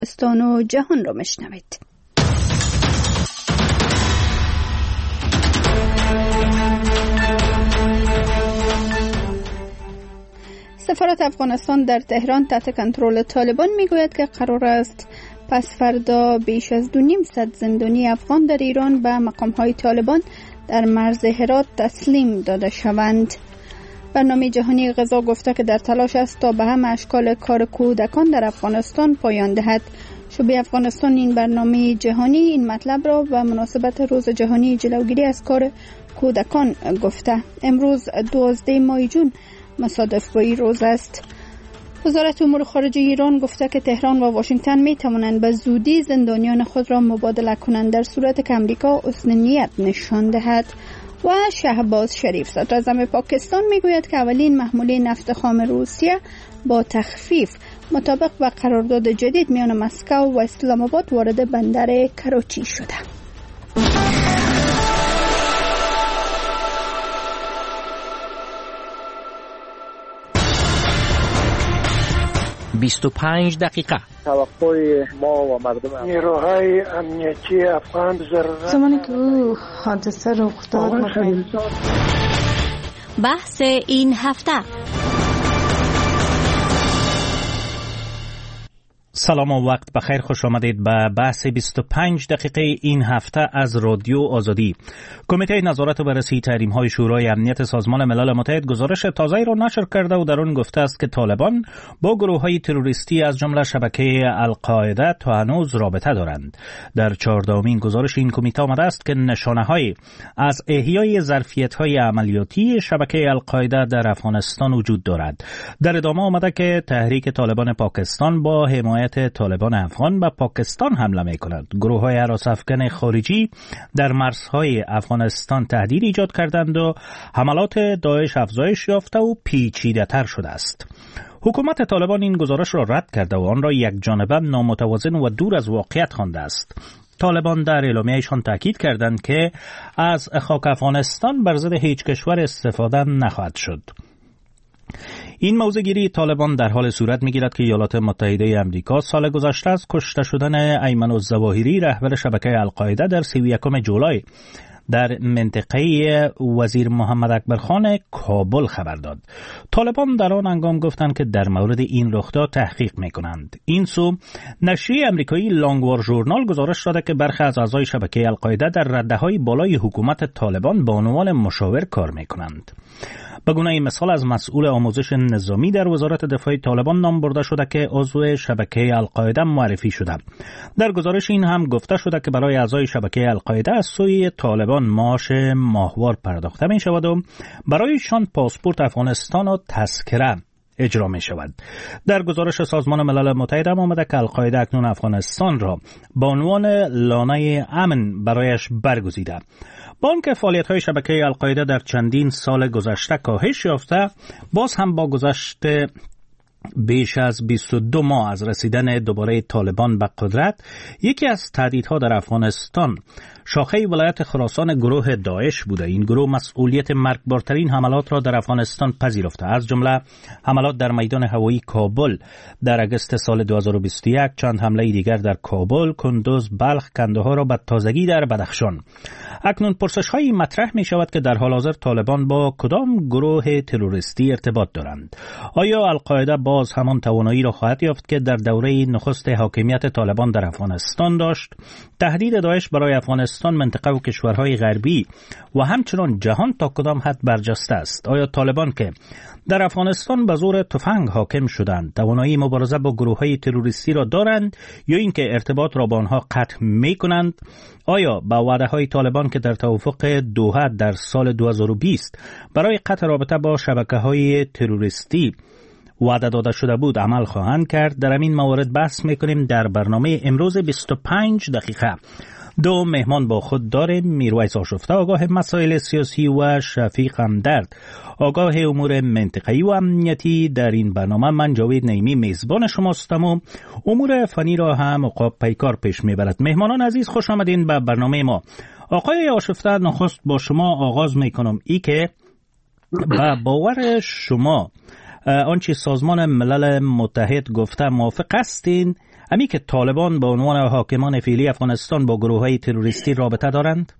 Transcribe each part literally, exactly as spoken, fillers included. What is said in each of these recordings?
افغانستان و جهان را میشنوید. سفارت افغانستان در تهران تحت کنترل طالبان میگوید که قرار است پس فردا بیش از دو نیم صد زندانی افغان در ایران به مقام‌های طالبان در مرز هرات تسلیم داده شوند. برنامه جهانی غذا گفته که در تلاش است تا به همه اشکال کار کودکان در افغانستان پایان دهد. شبه افغانستان این برنامه جهانی این مطلب را به مناسبت روز جهانی جلوگیری از کار کودکان گفته. امروز دوازده ماه جون مصادف با این روز است. وزارت امور خارجه ایران گفته که تهران و واشنگتن می توانند به زودی زندانیان خود را مبادله کنند در صورت که امریکا حسن نیت نشان دهد. و شهباز شریف صدر اعظم پاکستان می گوید که اولین محموله نفت خام روسیه با تخفیف مطابق با قرارداد جدید میان مسکو و اسلام آباد وارد بندر کراچی شده. بیست و پنج دقیقه. توقع ما و مردم نیروهای امنیتی افغان ضرورت زمانی که او حادثه رخ داد بحث این هفته. سلام و وقت بخیر، خوش آمدید به بحث بیست و پنج دقیقه این هفته از رادیو آزادی. کمیته نظارت و بررسی تحریم‌های شورای امنیت سازمان ملل متحد گزارش تازه‌ای را نشر کرده و در آن گفته است که طالبان با گروه‌های تروریستی از جمله شبکه القاعده تا هنوز رابطه دارند. در چهاردهمین گزارش این کمیته آمده است که نشانه‌هایی از احیای ظرفیت‌های عملیاتی شبکه القاعده در افغانستان وجود دارد. در ادامه آمده که تحریک طالبان پاکستان با حمایت طالبان افغان به پاکستان حمله می کند. گروه های هراس افکن خارجی در مرزهای افغانستان تهدید ایجاد کردند و حملات داعش افزایش یافته و پیچیده تر شده است. حکومت طالبان این گزارش را رد کرده و آن را یک جانبه نامتوازن و دور از واقعیت خوانده است. طالبان در اعلامیه‌شان تاکید کردند که از خاک افغانستان بر ضد هیچ کشور استفاده نخواهد شد. این موضع‌گیری طالبان در حال صورت می‌گیرد که ایالات متحده آمریکا سال گذشته از کشته شدن ایمن الظواهری رهبر شبکه القاعده در سی و یکم جولای در منطقه وزیر محمد اکبر خان کابل خبر داد. طالبان در آن هنگام گفتند که در مورد این رخداد تحقیق می‌کنند. این سو نشریه آمریکایی لانگوار ژورنال گزارش داده که برخی از اعضای شبکه القاعده در رده‌های بالای حکومت طالبان به عنوان مشاور کار می‌کنند. به گونه مثال از مسئول آموزش نظامی در وزارت دفاع طالبان نام برده شده که عضو شبکه القاعده معرفی شده. در گزارش این هم گفته شده که برای اعضای شبکه القاعده از سوی طالبان معاش ماهوار پرداخته می شود و برایشان پاسپورت افغانستان و تذکره اجرا می شود. در گزارش سازمان ملل متحد هم آمده که القاعده اکنون افغانستان را با عنوان لانه امن برایش برگزیده. با آنکه فعالیت‌های شبکه القاعده در چندین سال گذشته کاهش یافته، باز هم با گذشت بیش از بیست و دو ماه از رسیدن دوباره طالبان به قدرت، یکی از تهدیدها در افغانستان شاخه ولایت خراسان گروه داعش بوده. این گروه مسئولیت مرگبارترین حملات را در افغانستان پذیرفته، از جمله حملات در میدان هوایی کابل در اگست سال دو هزار و بیست و یک، چند حمله دیگر در کابل، کندوز، بلخ، کندهار و به تازگی در بدخشان. اکنون پرسش‌هایی مطرح می شود که در حال حاضر طالبان با کدام گروه تروریستی ارتباط دارند؟ آیا القاعده باز همان توانایی را خواهد یافت که در دوره نخست حاکمیت طالبان در افغانستان داشت؟ تهدید داعش برای افغانستان، منطقه و کشورهای غربی و همچنان جهان تا کدام حد برجسته است؟ آیا طالبان که در افغانستان به زور تفنگ حاکم شدند توانایی مبارزه با گروه‌های تروریستی را دارند یا اینکه ارتباط را با آنها قطع می‌کنند؟ آیا با وعده‌های طالبان که در توافق دوحه در سال دو هزار و بیست برای قطع رابطه با شبکه‌های تروریستی وعده داده شده بود عمل خواهند کرد؟ در این موارد بحث می‌کنیم در برنامه امروز بیست و پنج دقیقه. دو مهمان با خود داریم: میرویس آشفته، آگاه مسائل سیاسی، و شفیق همدرد، آگاه امور منطقه‌ای و امنیتی. در این برنامه من جاوید نعیمی میزبان شماستم و امور فنی را هم عقاب پیکار پیش میبرد. مهمانان عزیز، خوش آمدین به برنامه ما. آقای آشفته، نخست با شما آغاز میکنم. ای که با باور شما آنچه سازمان ملل متحد گفته موافق هستین؟ امی که طالبان به عنوان حاکمان فعلی افغانستان با گروه‌های تروریستی رابطه دارند؟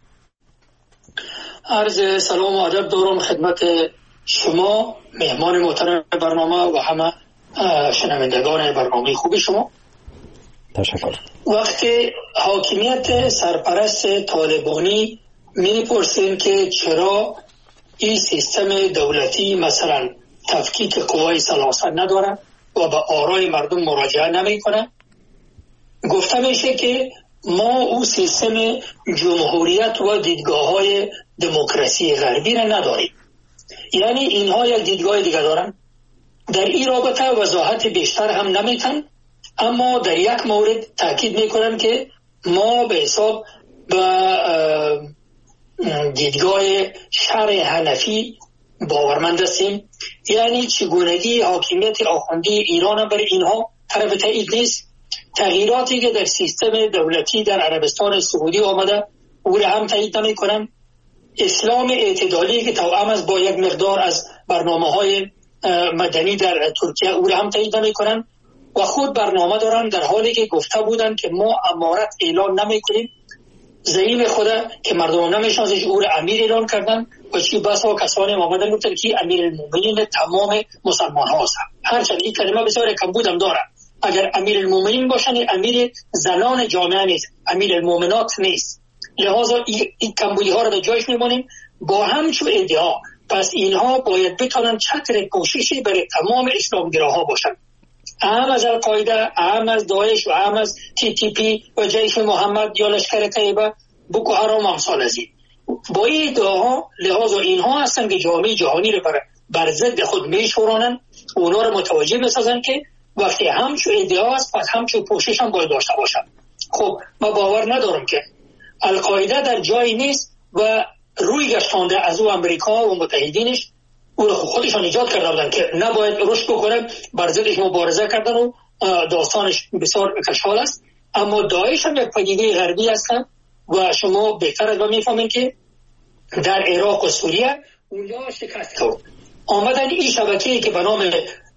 عرض سلام و ادب دارم خدمت شما مهمان محترم برنامه و همه شنوندگان برنامه خوب شما. تشکر. وقتی حاکمیت سرپرست طالبانی می‌پرسیم که چرا این سیستم دولتی مثلا تفکیک قوای سلاسل نداره و به آرای مردم مراجعه نمیکنه، گفته میشه که ما او سیستم جمهوریت و دیدگاه‌های دموکراسی غربی را نداریم. یعنی اینها یک دیدگاه دیگه دارن. در این رابطه وضاحت بیشتر هم نمیتن، اما در یک مورد تاکید میکنن که ما به حساب به دیدگاه شرع حنفی باورمند هستیم. یعنی چگونگی حاکمیت آخوندی ایران بر اینها طرف تایید نیست. تغییراتی که در سیستم دولتی در عربستان سعودی آمده او را هم تایید نمی کنن. اسلام اعتدالی که توأم است با یک مقدار از برنامه‌های مدنی در ترکیه او را هم تایید نمی کنن و خود برنامه دارن، در حالی که گفته بودن که ما امارت اعلان نمی کنیم. زعیم خدا که مردم نمیشناسش او را امیر اعلان کردن و چی بسا کسانی آمدن گفتن که امیر المومنین تمام مسلمان هاست. هرچند این کلمه بسیار کمبود هم داره. اگر امیر المومنین باشن امیر زنان جامعه نیست، امیر المومنات نیست. لحاظا این کمبودی ها را به جایش میمونیم. با همچون ادعا پس اینها باید بتونن چتر کوششی برای تمام اسلامگراها باشن، اهم از القاعده، اهم از داعش و اهم از تی تی پی و جیش محمد یا لشکر طیبه، بوکو حرام امثال از این. با این ادعاها لحاظا اینها هستن که جامعه جهانی رو بر, بر ضد خود میشورانن، اونا رو متوجه بسازن که وقتی همچون ادعا است پس همچون پوشش هم باید داشته باشن. خب ما باور ندارم که القاعده در جایی نیست و روی گشتانده از او امریکا و متحدینش او رو خودشان ایجاد کرده بودن که نباید رشد بکنه، بر ضدش مبارزه کردن و داستانش بسیار کشال است. اما داعش هم یک پدیده غربی هستن و شما بهتر از ما میفهمین که در عراق و سوریه اونجا شکست خورد. آمدن این شبکه‌ای که به نام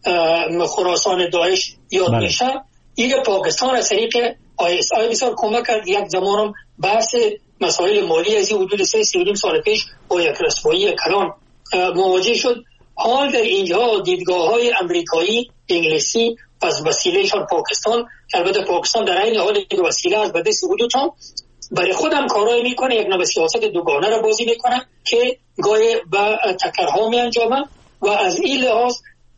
خراسان داعش یاد بله. میشه، این پاکستان از طریق آی اس آی بسیار کمک کرد. یک زمانم بحث مسائل مالی از این حدود سه سه سال پیش با یک رسوایی کلان مواجه شد. حال در اینجا دیدگاه های امریکایی، انگلیسی پس وسیلهشان پاکستان، البته پاکستان در این حال که وسیله از بده سعودی تا برای خودم کارایی میکنه، یک نوع سیاست دوگانه را بازی میکنه که گاهی به تکرها می انجامه و از این لحاظ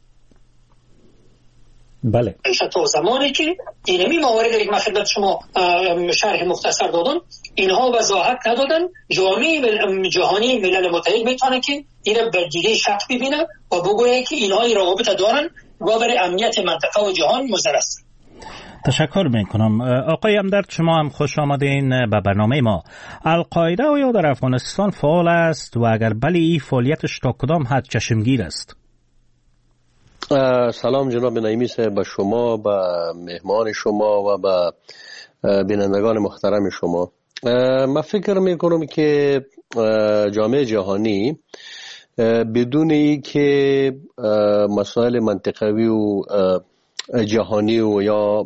بله تا زمانی که اینمی مواردی که من خدمت شما شرح مختصر دادم اینها وضاحت ندادن، جامعه جهانی ملل متحد میتونه که اینا به دیگه شک ببینه و بگویه که اینها این روابط دارن و برای امنیت منطقه و جهان مضر است. تشکر میکنم. آقای امدرد، شما هم خوش آمدین به برنامه ما. القاعده آیا در افغانستان فعال است و اگر بله این فعالیتش تا کدام حد چشمگیر است؟ سلام جناب نعیمی صاحب، به شما، به مهمان شما و به بینندگان محترم شما. من فکر میکنم که جامعه جهانی بدون ای که مسائل منطقوی و جهانی و یا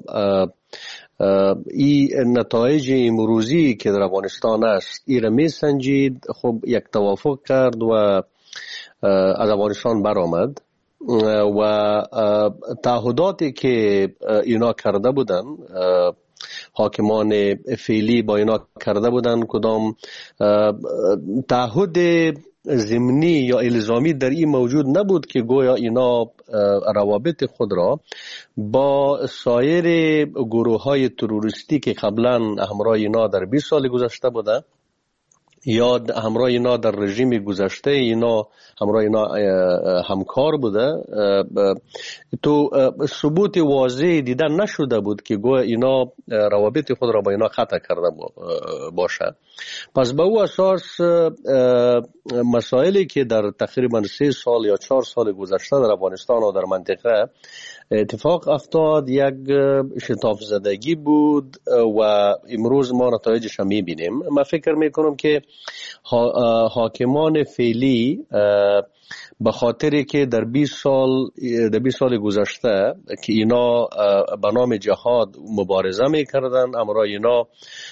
این نتایج امروزی که در افغانستان است ای را می سنجید، خب یک توافق کرد و از افغانستان برآمد و تعهداتی که اینا کرده بودن، حاکمان فعلی با اینا کرده بودن، کدام تعهد ضمنی یا الزامی در این موجود نبود که گویا اینا روابط خود را با سایر گروه های تروریستی که قبلا همراه اینا در بیست سال گذشته بوده یا همراه اینا در رژیم گذشته اینا همراه اینا همکار بوده، تو ثبوت واضح دیدن نشده بود که گویا اینا روابط خود را با اینا قطع کرده باشه. پس به او اساس مسائلی که در تقریبا سه سال یا چهار سال گذشته در افغانستان و در منطقه اتفاق افتاد یک شتاف زدگی بود و امروز ما نتایجش هم میبینیم. من فکر میکنم که حاکمان فعلی به خاطری که در بیست سال در بیست سال گذشته که اینا به نام جهاد مبارزه میکردن، امرا اینا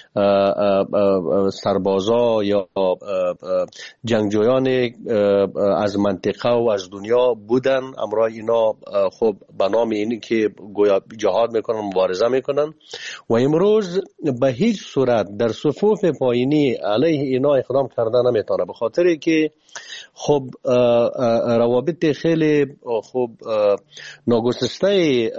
سربازا یا جنگجویان از منطقه و از دنیا بودن، امرا اینا خب به نام اینی که گویا جهاد میکنن، مبارزه میکنن و امروز به هیچ صورت در صفوف پایینی علیه اینا اقدام کردن نمیتونه، به خاطری که خب روابط خیلی خب ناگسسته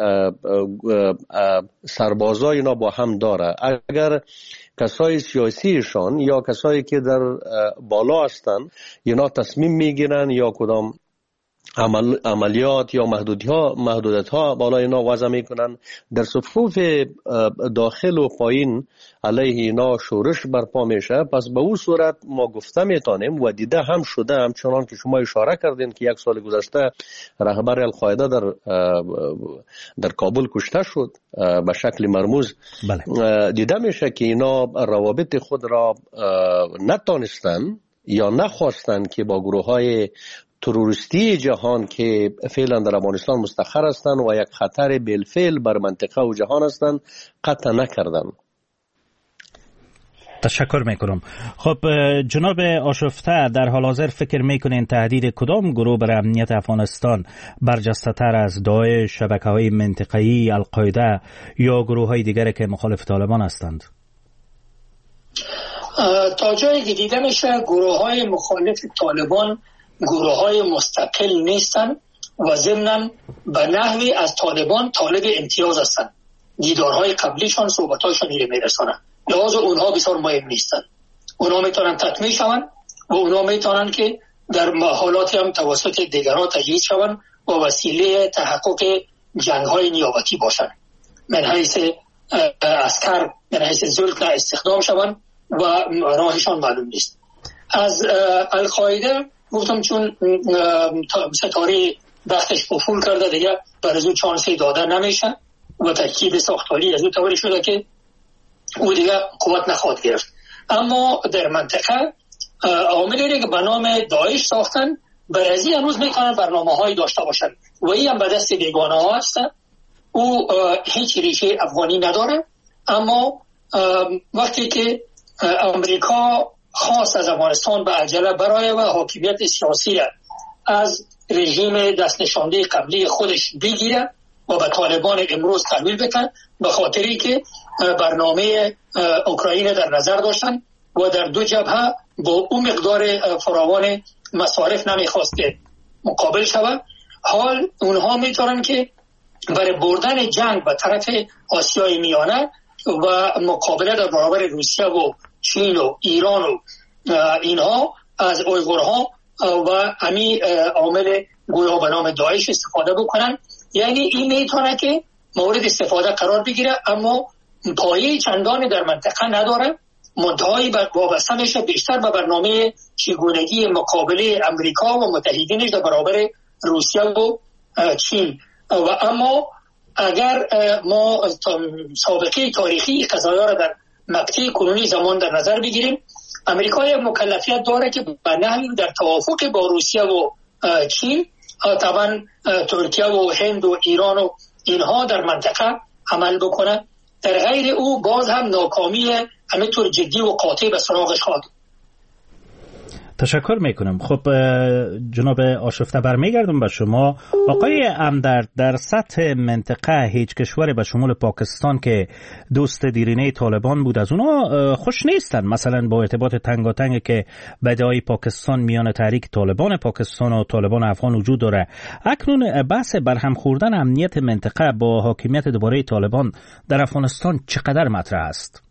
سربازای اینا با هم داره. اگر کسای سیاسیشان یا کسایی که در بالا هستن اینا تصمیم میگیرن یا کدام عمل، عملیات یا محدودیت محدودیت ها بالا اینا وضع میکنن، در صفوف داخل و پایین علیه اینا شورش برپا میشه. پس به اون صورت ما گفته میتونیم و دیده هم شده، همچنان که شما اشاره کردین که یک سال گذشته رهبر القاعده در در کابل کشته شد به شکل مرموز. بله. دیده میشه که اینا روابط خود را نتانستن یا نخواستن که با گروه های تروریستی جهان که فعلا در افغانستان مستقر هستند و یک خطر بالفعل بر منطقه و جهان هستند قطع نکردن. تشکر میکنم. خب جناب آشفته، در حال حاضر فکر میکنین تهدید کدام گروه بر امنیت افغانستان برجسته تر از داعش، شبکه های منطقه‌ای، القاعده یا گروه های دیگر که مخالف طالبان هستند؟ تا جایی که دیده میشه گروه های مخالف طالبان گروه های مستقل نیستن و ضمناً به نحوی از طالبان طالب امتیاز هستن. دیدارهای قبلیشان صحبتاشان میره میرسانن، لحاظ اونها بسیار مهم نیستن. اونها میتونن تطمیع شون و اونها میتونن که در حالاتی هم توسط دیگران تجهیز شون و وسیله تحقق جنگهای نیابتی باشن، من حیث عسکر من حیث زلک استخدام شون و راهشان معلوم نیست. از القاعده گفتم چون ستاره بختش افول کرده دیگه بر از او چانسی داده نمیشه و ترکیب ساختاری از او طوری شده که او دیگه قوت نخواهد گرفت. اما در منطقه عاملی که به نام داعش ساختن برازی هنوز میکنن برنامه های داشته باشن و این هم به دست بیگانه ها هستن. او هیچ ریشه افغانی نداره، اما وقتی که امریکا خواست از افغانستان به عجله برای و حاکمیت سیاسی از رژیم دست نشانده قبلی خودش بگیره و به طالبان امروز تحویل بکن، به خاطری که برنامه اوکراین در نظر داشتن و در دو جبهه با اون مقدار فراوان مصارف نمیخواست که مقابل شود. حال اونها میتونن که برای بردن جنگ به طرف آسیای میانه و مقابله در برابر روسیه و چین و ایران و اینها از اویغورها و همین عامل گویا به نام داعش استفاده بکنن. یعنی این میتونه که مورد استفاده قرار بگیره، اما پایه چندان در منطقه نداره. منتهایی وابسته میشه بیشتر به برنامه چگونگی مقابله امریکا و متحدینش در برابر روسیه و چین. و اما اگر ما سابقه تاریخی قضایا را در مقطع کنونی زمان در نظر بگیریم، امریکا یک مکلفیت داره که به نحوی در توافق با روسیه و چین، طبعا ترکیه و هند و ایران و اینها در منطقه عمل بکنه. در غیر او باز هم ناکامی همینطور جدی و قاطع به سراغش خواهد. تشکر میکنم. خب جناب آشفته برمیگردم به شما. آقای امدرد، در سطح منطقه هیچ کشوری به شمول پاکستان که دوست دیرینه طالبان بود از اونا خوش نیستن، مثلا با ارتباط تنگاتنگ که بدای پاکستان میان تحریک طالبان پاکستان و طالبان افغان وجود داره. اکنون بحث برهم خوردن امنیت منطقه با حاکمیت دوباره طالبان در افغانستان چقدر مطرح است؟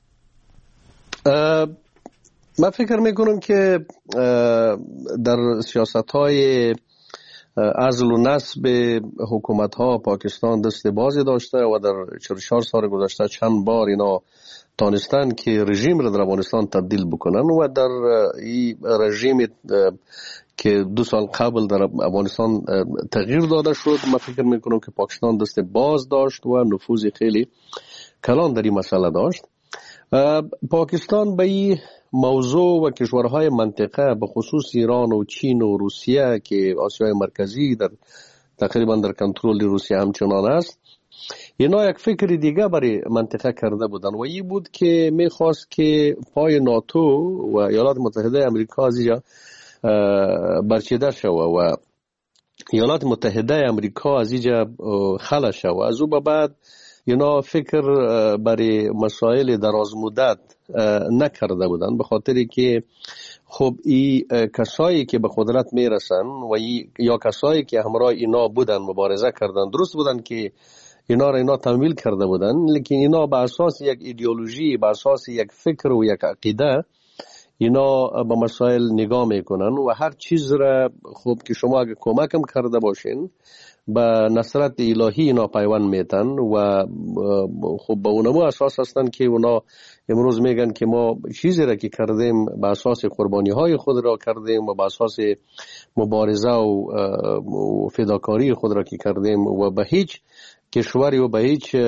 من فکر میکنم که در سیاست های عزل و نصب حکومت ها پاکستان دست بازی داشته و در چهل و چهار سال گذشته چند بار اینا تانستن که رژیم را در افغانستان تبدیل بکنن و در این رژیم که دو سال قبل در افغانستان تغییر داده شد، من فکر میکنم که پاکستان دست باز داشت و نفوذ خیلی کلان در این مسئله داشت. پاکستان به این موضوع و کشورهای منطقه به خصوص ایران و چین و روسیه که آسیای مرکزی در تقریبا در کنترل روسیه همچنان است، اینا یک فکر دیگه برای منطقه کرده بودن و این بود که میخواست که پای ناتو و ایالات متحده امریکا از اینجا برچیده شود و ایالات متحده امریکا از اینجا خلا شود. از او به بعد اینا فکر برای مسائل دراز مدت نکرده بودن، به خاطری که خب این کسایی که به قدرت میرسن و یا کسایی که همراه اینا بودن مبارزه کردن، درست بودن که اینا را اینا تمویل کرده بودن، لیکن اینا به اساس یک ایدئولوژی، به اساس یک فکر و یک عقیده اینا به مسائل نگاه میکنن و هر چیز را خوب که شما اگه کمکم کرده باشین به نصرت الهی اینا پیوند میتن و خب به اونمو اساس هستن که اونا امروز میگن که ما چیزی را که کردیم به اساس قربانی های خود را کردیم و به اساس مبارزه و فداکاری خود را که کردیم و به هیچ کشوری و به هیچ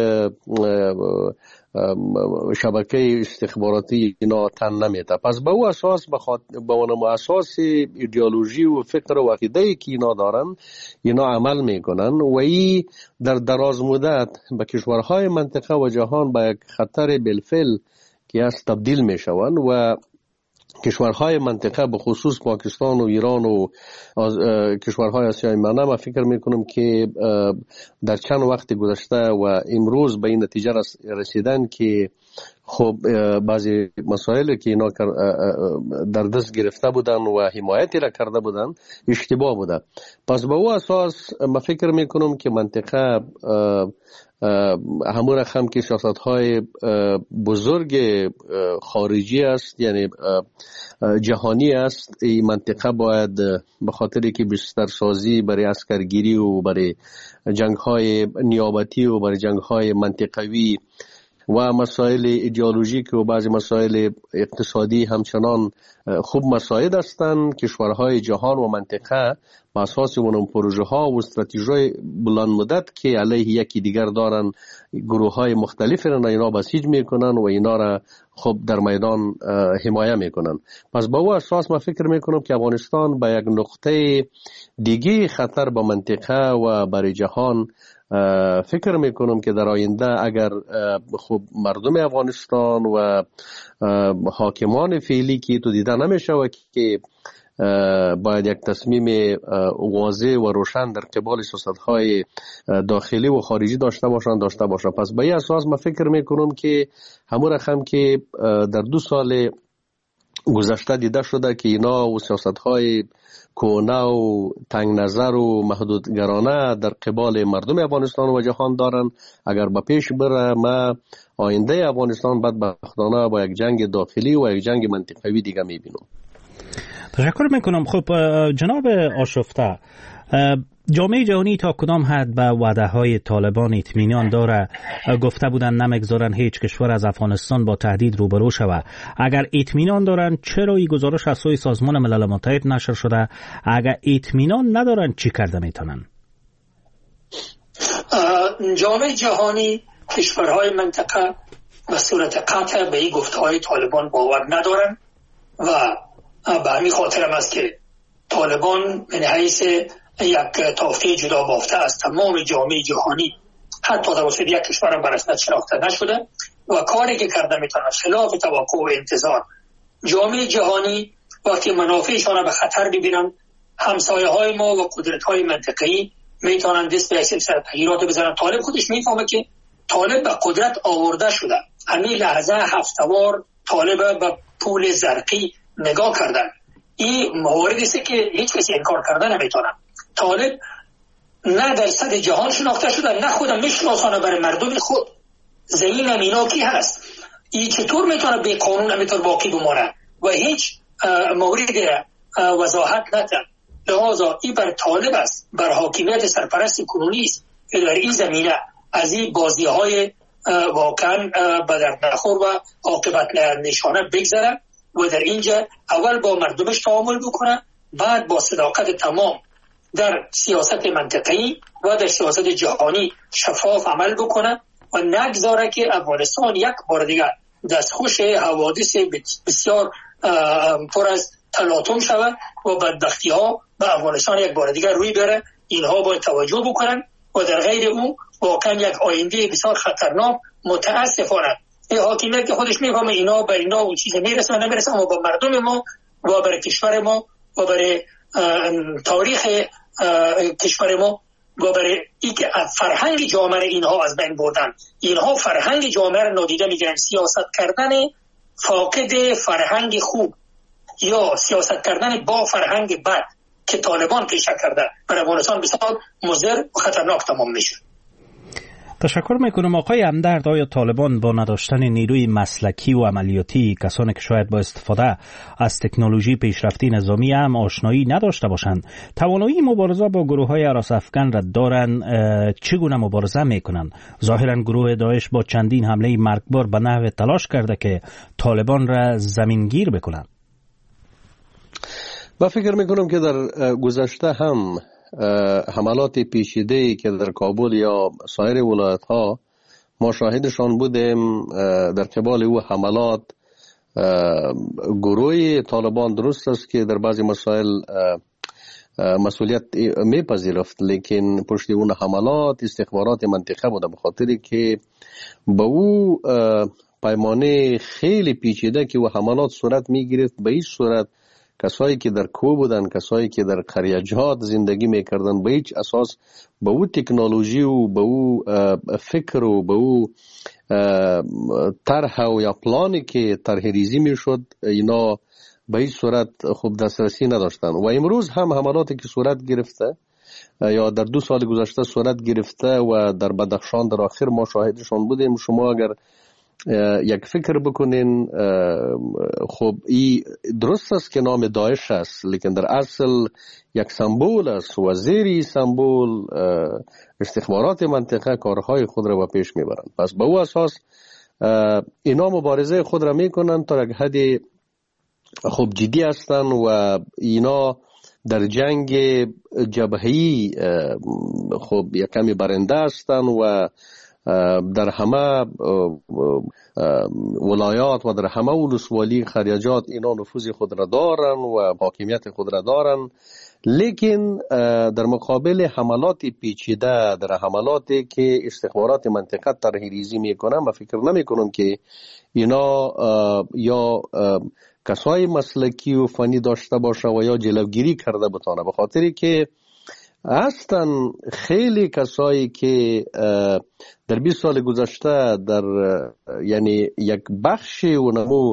شبکه استخباراتی اینا تن نمیده. پس به او اساس به اون اساس ایدئولوژی و فکر و عقیده‌ای که اینا دارن اینا عمل میکنن و این در دراز مدت به کشورهای منطقه و جهان به یک خطر بالفعل که از تبدیل میشوند و کشورهای منطقه به خصوص پاکستان و ایران و کشورهای آسیای منطقه ما فکر میکنم که در چند وقت گذشته و امروز به این نتیجه رسیدن که خب بعضی مسائل که اینا در دست گرفته بودن و حمایتی را کرده بودن اشتباه بوده. پس به او اساس ما فکر میکنم که منطقه همون رقم که سیاست های بزرگ خارجی است، یعنی جهانی است، این منطقه باید به خاطری که بستر سازی برای عسکرگیری و برای جنگ های نیابتی و برای جنگ های منطقوی و مسائل ایدئولوژیک و بعضی مسائل اقتصادی همچنان خوب مساعد هستند. کشورهای جهان و منطقه با اساس اون پروژه ها و استراتژی بلند مدت که علیه یکی دیگر دارن، گروه های مختلف را اینا بسیج میکنن و اینا را خب در میدان حمایه میکنن. پس با او اساس ما فکر میکنم که افغانستان به یک نقطه دیگه خطر با منطقه و برای جهان فکر میکنم که در آینده اگر خب مردم افغانستان و حاکمان فعلی که تو دیده نمیشه و که باید یک تصمیم واضح و روشن در قبال سیاست‌های داخلی و خارجی داشته باشند داشته باشند. پس به این اساس من فکر میکنم که همون رقم که در دو سال گذشته دیده شده که اینا و سیاست‌های کهنه و تنگ نظر و محدودگرانه در قبال مردم افغانستان و جهان دارن، اگر به پیش بره ما آینده افغانستان بدبختانه با یک جنگ داخلی و یک جنگ منطقوی دیگه میبینم. تشکر میکنم. خب جناب آشفته، جامعه جهانی تا کدام حد به وعده های طالبان اطمینان داره؟ گفته بودن نمیگذارن هیچ کشور از افغانستان با تهدید روبرو شود. اگر اطمینان دارن چرا این گزارش از سوی سازمان ملل متحد نشر شده؟ اگر اطمینان ندارن چی کرده میتونن؟ جامعه جهانی کشورهای منطقه به صورت قطع به این گفته‌های طالبان باور ندارن و به همین خاطر هم است که طالبان من حیث یک طایفه جدا بافته از تمام جامعه جهانی حتی توسط یک کشور هم به رسمیت شناخته نشده و کاری که کرده میتونه خلاف توقع و انتظار. جامعه جهانی وقتی منافعشان به خطر ببینن، همسایه های ما و قدرت های منطقه‌ای میتونن دست به سر تغییرات بزنن. طالب خودش میفهمه که طالب به قدرت آورده شده. همین لحظه هفتوار طالب به پول زرقی نگاه کردن. این مواردی است که هیچ کسی انکار کردن نمیتونه. طالب نه در صد جهان شناخته شده، نه خودم میشناسانه برای مردم خود. زمین امینا کی هست؟ این چطور میتونه به قانون همینطور باقی بمانه و هیچ موردی وضاحت نده. لحاظا این بر طالب است، بر حاکمیت سرپرست کنونی است که در این زمینه از این بازی های واقعا به درد نخور و عاقبت نشانه بگذره و در اینجا اول با مردمش تعامل بکنه، بعد با صداقت تمام در سیاست منطقه‌ای و در سیاست جهانی شفاف عمل بکنه و نگذاره که افغانستان یک بار دیگر دستخوش حوادث بسیار پر از تلاطم شود و بدبختی ها به افغانستان یک بار دیگر روی بره. اینها باید توجه بکنن و در غیر اون واقعا یک آینده بسیار خطرناک متاسفانه این حاکمیت که خودش میفهمه اینا به اینا اون چیز میرسه و نمیرسه، اما با مردم ما و برای کشور ما و برای تاریخ کشور ما و برای اینکه فرهنگ جامعه اینها از بین بردن، اینها فرهنگ جامعه را نادیده میگیرن. سیاست کردن فاقد فرهنگ خوب یا سیاست کردن با فرهنگ بد که طالبان پیشه کرده برای افغانستان بسیار مضر و خطرناک تمام میشه. تشکر میکنم آقای همدرد. آیا طالبان با نداشتن نیروی مسلکی و عملیاتی، کسانی که شاید با استفاده از تکنولوژی پیشرفتی نظامی هم آشنایی نداشته باشند، توانایی مبارزه با گروه های هراس افکن را دارند؟ چگونه مبارزه میکنند؟ ظاهرا گروه داعش با چندین حمله مرگبار به نحو تلاش کرده که طالبان را زمینگیر بکنند. با فکر میکنم که در گذشته هم حملات پیچیده‌ای که در کابل یا سایر ولایت ها ما شاهدشان بودیم، در قبال او حملات گروه طالبان درست است که در بعضی مسائل مسئولیت میپذیرفت، لیکن پشت اون حملات استخبارات منطقه بوده، به خاطری که با او پیمانه خیلی پیچیده که او حملات صورت میگرفت به این صورت کسایی که در کوه بودن، کسایی که در قریه‌جات زندگی میکردن، به هیچ اساس به او تکنولوژی و به او فکر و به او طرح و یا پلانی که طرح‌ریزی میشد اینا به هیچ صورت خوب دسترسی نداشتن. و امروز هم حملاتی که صورت گرفته یا در دو سال گذشته صورت گرفته و در بدخشان در آخر ما شاهدشان بودیم. شما اگر یک فکر بکنین، خب این درست است که نام داعش است، لیکن در اصل یک سمبول است و زیر سمبول استخبارات منطقه کارهای خود را به پیش میبرند. پس به او اساس اینا مبارزه خود را میکنند تا یک حد خب جدی هستند و اینا در جنگ جبهه‌ای خب یک کمی برنده هستند و در همه ولایات و در همه ولسوالی خریجات اینا نفوذ خود را دارن و حاکمیت خود را دارن، لیکن در مقابل حملات پیچیده، در حملاتی که استخبارات منطقه طرح‌ریزی میکنن، من فکر نمی کنم که اینا یا کسای مسلکی و فنی داشته باشه و یا جلوگیری کرده بتانه، به خاطری که هستن خیلی کسایی که در بیست سال گذشته در یعنی یک بخش و نمو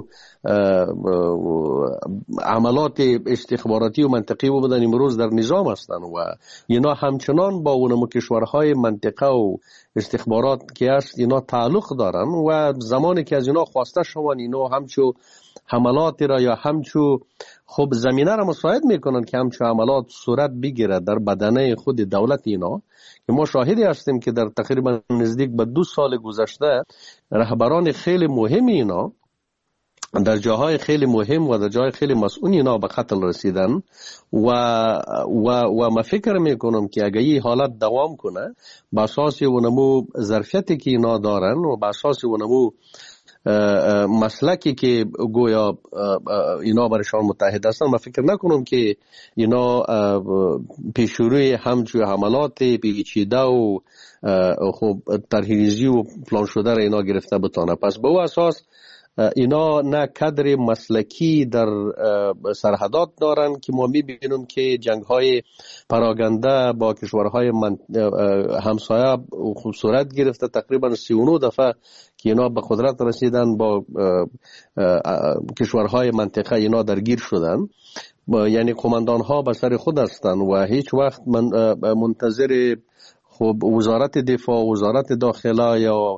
عملات استخباراتی و منطقی و بودن امروز در نظام هستن و اینا همچنان با اونمو کشورهای منطقه و استخبارات که هست اینا تعلق دارن و زمانی که از اینا خواسته شوان اینا همچو حملات را یا همچو خب زمینه را مساعد میکنن که همچو حملات صورت بگیره در بدنه خود دولت اینا، که ما شاهدی هستیم که در تقریبا نزدیک به دو سال گذشته رهبران خیلی مهم اینا در جاهای خیلی مهم و در جاهای خیلی مسئول اینا به قتل رسیدن و و و ما فکر میکنم که اگه این حالت دوام کنه با اساس اونمو ظرفیتی که اینا دارن و با اساس اونمو مسلکی که گویا اینا برشان متحد هستن، من فکر نکنم که اینا پیشروی همچون حملات پیچیده و خب طرح‌ریزی و پلان شده را اینا گرفته بتانه. پس به او اساس اینا نه کادر مسلکی در سرحدات دارن که ما میبینیم که جنگ های پراگنده با کشورهای همسایه خوب صورت گرفته، تقریبا سی و نه دفعه که اینا به قدرت رسیدن با کشورهای منطقه اینا درگیر شدن، یعنی قماندان ها به سر خود هستن و هیچ وقت من منتظر خب وزارت دفاع، وزارت داخله یا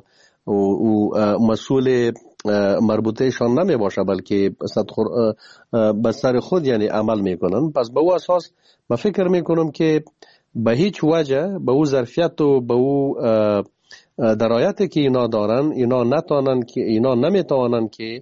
مسئول مربوطهشان نمی باشه، بلکه به سر خود یعنی عمل میکنن. پس به او اساس من فکر میکنم که به هیچ وجه به او ظرفیت و به او درایتی که اینا دارن اینا نتانن که اینا نمیتوانن که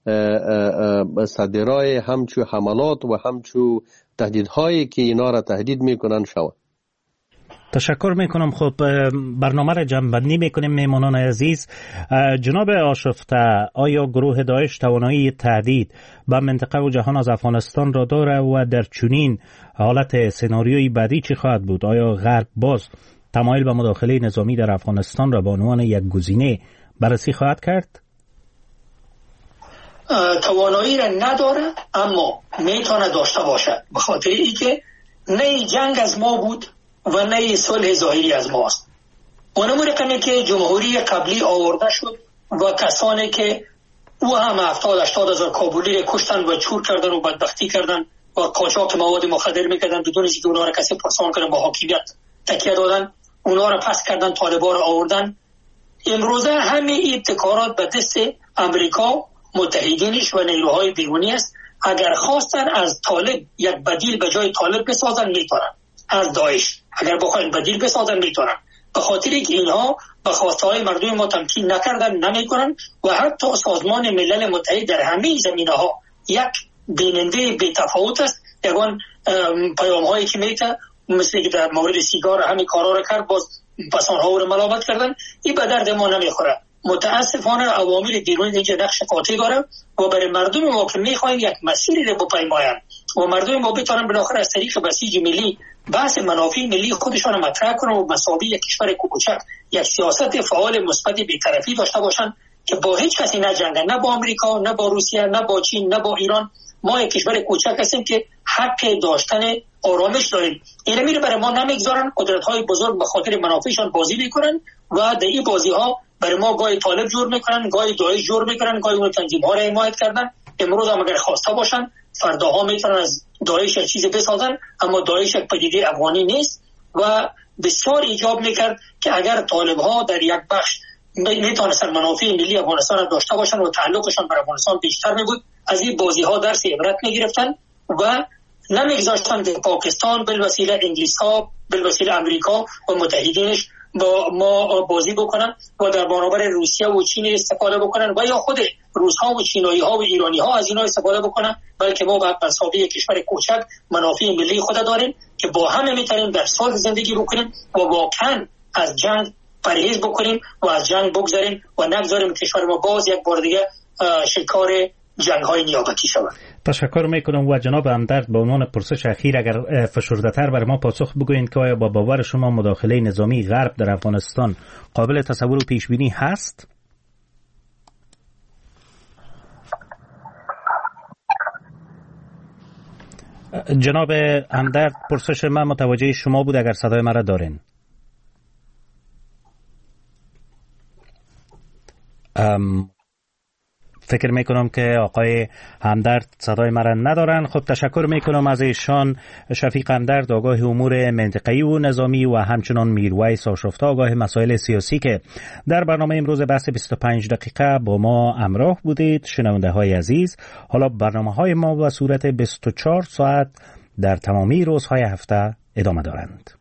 صدرای همچو حملات و همچو تهدیدهایی که اینا را تهدید میکنن شود. تشکر میکنم. خب برنامه را جمع‌بندی میکنیم. میمانان عزیز، جناب آشفته، آیا گروه داعش توانایی تهدید به منطقه و جهان از افغانستان را داره و در چنین حالت سناریوی بعدی چی خواهد بود؟ آیا غرب باز تمایل به مداخله نظامی در افغانستان را به عنوان یک گزینه بررسی خواهد کرد؟ توانایی را نداره، اما میتونه داشته باشه، به خاطر اینکه نه جنگ از ما بود و نه صلح ظاهری از ماست. اونم رقمی که جمهوری قبلی آورده شد و کسانی که او هم هفتاد هشتاد هزار کابلی را کشتن و چور کردن و بدبختی کردن و قاچاق مواد مخدر میکردن بدون اینکه اونا را کسی پرسان کنه، با حاکمیت تکیه دادن، اونا را پس کردن، طالبان را آوردن. امروزه همه ابتکارات به دست امریکا، متحدینش و نیروهای بیرونی است. اگر خواستن از طالب یک بدیل به جای طالب بسازن میتونن، از داعش اگر بخواین بدیل بسازن میتونن، به خاطری که اینها به خواسته های مردم ما تمکین نکردن، نمیکنن و حتی سازمان ملل متحد در همه زمینه ها یک بیننده بی تفاوت است. یگان پیام هایی که میته مثل که در مورد سیگار همین کارا را کرد، باز پسان ها رو ملامت کردن، این به درد ما نمیخوره. متاسفانه عوامل بیرونی اینجا نقش قاطع داره و برای مردم ما که میخواین یک مسیری رو بپیماین و مردم ما بتونن بالاخره از طریق بسیج ملی بحث منافع ملی خودشان مطرح کنن و مساوی یک کشور کوچک یک سیاست فعال مثبت بی‌طرفی داشته باشن که با هیچ کسی نجنگن، نه با آمریکا، نه با روسیه، نه با چین، نه با ایران. ما یک کشور کوچک هستیم که حق داشتن آرامش داریم. اینا میره برای ما نمیگذارن، قدرت‌های بزرگ به خاطر منافعشان بازی میکنن و در این بازی‌ها برای ما گاهی طالب جور میکنن، گاهی داعش جور میکنن، گاهی اون تنظیم‌ها را حمایت کردن. امروز هم اگر خواسته باشن فرداها میتونن از داعش یک چیزی بسازن، اما داعش یک پدیده افغانی نیست و بسیار ایجاب میکرد که اگر طالب‌ها در یک بخش میتونستن منافع ملی افغانستان را داشته باشن و تعلقشان بر افغانستان بیشتر میبود، از این بازی‌ها درس عبرت میگرفتن و نمیگذاشتن که پاکستان بالوسیله انگلیس‌ها، بالوسیله امریکا و متحدینش با ما بازی بکنن و در برابر روسیه و چین استفاده بکنن و یا خود روس‌ها و چینایی‌ها و ایرانی‌ها از اینا استفاده بکنن، بلکه ما به مسابقه کشور کوچک منافع ملی خود داریم که با هم میتونیم در صلح زندگی بکنیم و واقعا از جنگ پرهیز بکنیم و از جنگ بگذاریم و نگذاریم کشور ما باز یک بار دیگه شکار جنگ‌های نیابتی شود. تشکر میکنم. و جناب همدرد، به عنوان پرسش اخیر اگر فشرده‌تر برای ما پاسخ بگویید که آیا با باور شما مداخله نظامی غرب در افغانستان قابل تصور و پیش بینی هست؟ جناب همدرد، پرسش من متوجه شما بود، اگر صدای مرا دارین. ام فکر میکنم که آقای همدرد صدای مرا ندارن. خب تشکر میکنم از ایشان. شفیق همدرد، آگاه امور منطقه‌ای و نظامی، و همچنان میرویس آشفته، آگاه مسائل سیاسی، که در برنامه امروز بحث بیست و پنج دقیقه با ما همراه بودید. شنونده های عزیز، حالا برنامه های ما به صورت بیست و چهار ساعت در تمامی روزهای هفته ادامه دارند.